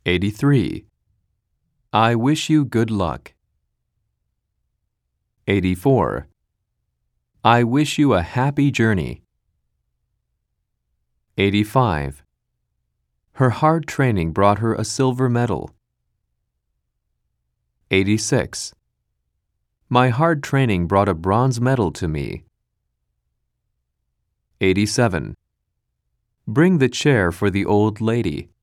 83. I wish you good luck. 84. I wish you a happy journey. 85. Her hard training brought her a silver medal. 86. My hard training brought a bronze medal to me. 87. Bring the chair for the old lady.